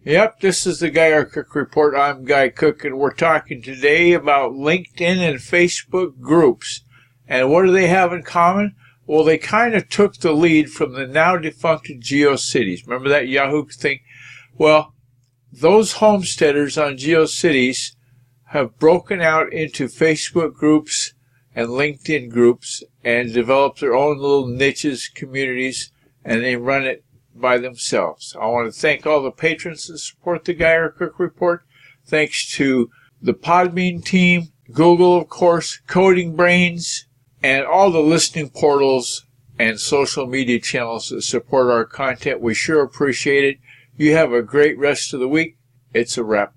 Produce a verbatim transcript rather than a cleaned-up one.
Yep, this is the Guy R. Cook Report. I'm Guy Cook, and we're talking today about LinkedIn and Facebook groups. And what do they have in common? Well, they kind of took the lead from the now defunct GeoCities. Remember that Yahoo thing? Well, those homesteaders on GeoCities have broken out into Facebook groups and LinkedIn groups and developed their own little niches, communities, and they run it by themselves. I want to thank all the patrons that support the Guy R. Cook Report. Thanks to the Podbean team, Google, of course, Coding Brains, and all the listening portals and social media channels that support our content. We sure appreciate it. You have a great rest of the week. It's a wrap.